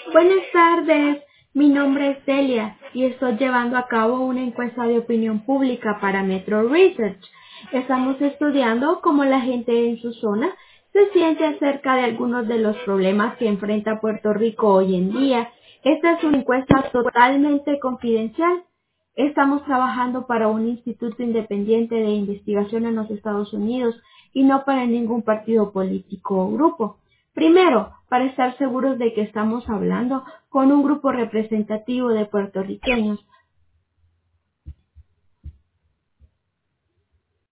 Buenas tardes, mi nombre es Celia y estoy llevando a cabo una encuesta de opinión pública para Metro Research. Estamos estudiando cómo la gente en su zona se siente acerca de algunos de los problemas que enfrenta Puerto Rico hoy en día. Esta es una encuesta totalmente confidencial. Estamos trabajando para un instituto independiente de investigación en los Estados Unidos y no para ningún partido político o grupo. Primero, para estar seguros de que estamos hablando con un grupo representativo de puertorriqueños,